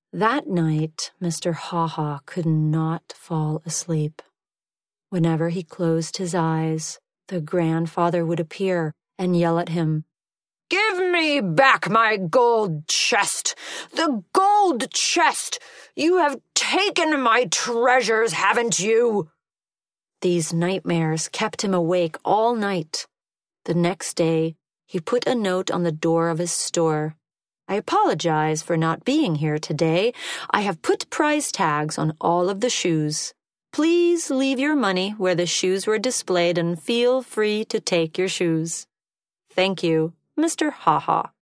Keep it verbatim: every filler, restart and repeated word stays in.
That night, Mister Haw-Haw could not fall asleep. Whenever he closed his eyes, the grandfather would appear and yell at him, "Give me back my gold chest! The gold chest! You have taken my treasures, haven't you?" These nightmares kept him awake all night. The next day, he put a note on the door of his store. "I apologize for not being here today. I have put price tags on all of the shoes. Please leave your money where the shoes were displayed and feel free to take your shoes. Thank you, Mister Haw-Haw."